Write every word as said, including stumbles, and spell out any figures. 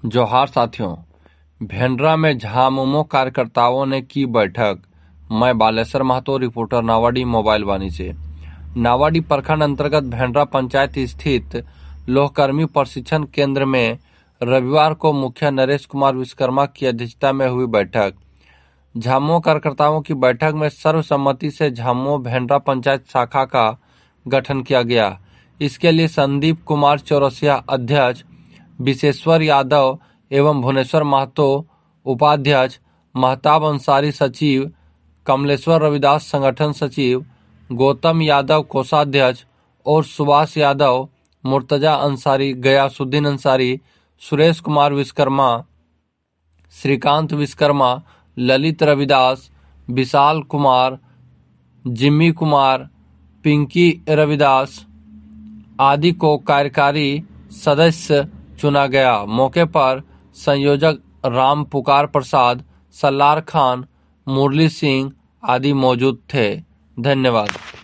जोहार साथियों, भेंडरा में झामुमो कार्यकर्ताओं ने की बैठक। मैं बालेश्वर महतो, रिपोर्टर नावाडी मोबाइल वाणी से। नावाडी प्रखंड अंतर्गत भेंडरा पंचायत स्थित लोहकर्मी प्रशिक्षण केंद्र में रविवार को मुखिया नरेश कुमार विश्वकर्मा की अध्यक्षता में हुई बैठक। झामुमो कार्यकर्ताओं की बैठक में सर्वसम्मति से झामुमो भेंडरा पंचायत शाखा का गठन किया गया। इसके लिए संदीप कुमार चौरसिया अध्यक्ष, विशेश्वर यादव एवं भुवनेश्वर महतो उपाध्यक्ष, महताब अंसारी सचिव, कमलेश्वर रविदास संगठन सचिव, गौतम यादव कोषाध्यक्ष और सुभाष यादव, मुर्तजा अंसारी, गयासुद्दीन अंसारी, सुरेश कुमार विश्वकर्मा, श्रीकांत विश्वकर्मा, ललित रविदास, विशाल कुमार, जिम्मी कुमार, पिंकी रविदास आदि को कार्यकारी सदस्य चुना गया। मौके पर संयोजक राम पुकार प्रसाद, सल्लार खान, मुरली सिंह आदि मौजूद थे। धन्यवाद।